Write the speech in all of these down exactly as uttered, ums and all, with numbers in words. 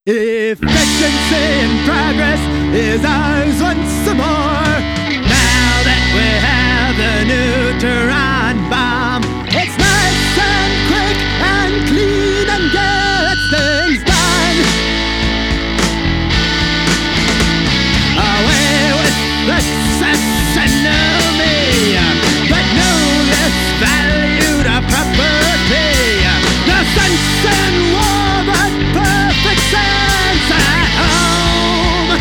Efficiency and progress is ours once more. Now that we have the neutron bomb, it's nice and quick and clean and gets things done. Away with the sesame, but no less valued a property. The sense in war, but perfect sense at home.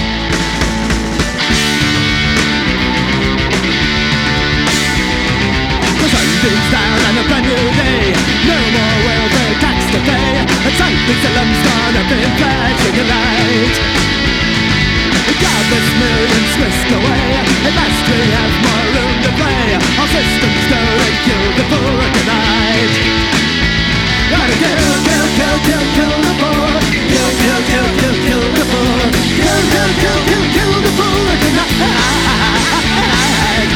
The sun beams down on a brand new day. No more welfare tax to pay. A Chinese alum's gonna be flashing a light. Godless millions whisked away. At last we have more room to play. Our systems go and kill the poor tonight. Gotta kill, kill, kill, kill, kill the poor. Kill, kill, kill, kill, kill the poor. Kill, kill, kill, kill, kill the poor tonight.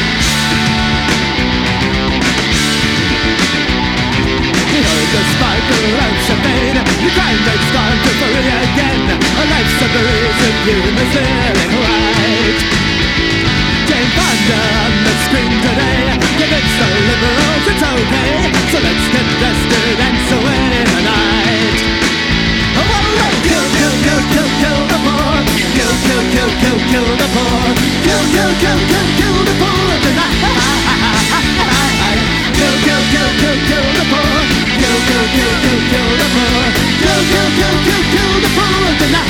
You know the sparkle of champagne. The crime rate's gone to free again. A life's a reason you miss feeling right. Jane Fonda on the screen today. Convince the liberals it's okay. So let's get dressed to dance away tonight. Oh, oh, oh, kill, kill, kill, kill, kill the poor. Kill, kill, kill, kill, kill the poor. Kill, kill, kill, kill, kill the poor tonight. Kill, kill, kill, kill, kill the poor. Kill, kill, kill, kill, kill the poor. Kill, kill, kill, kill, kill the poor tonight.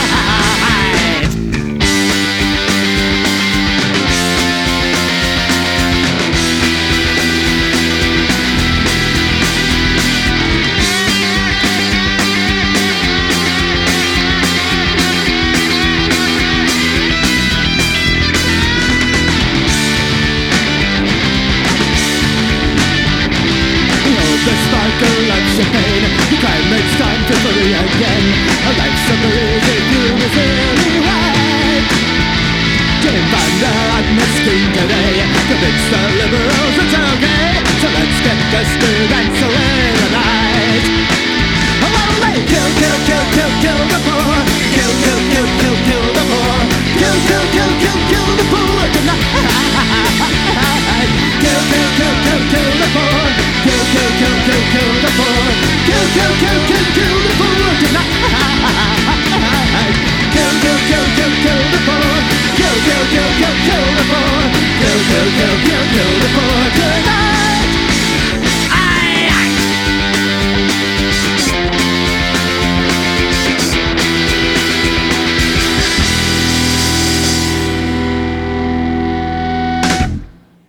The sparkle of champagne. The crime rate's time to free again. A life's a breeze if you miss really right. Jane Fonda on the screen today. Convince the liberals it's okay. So let's get vested and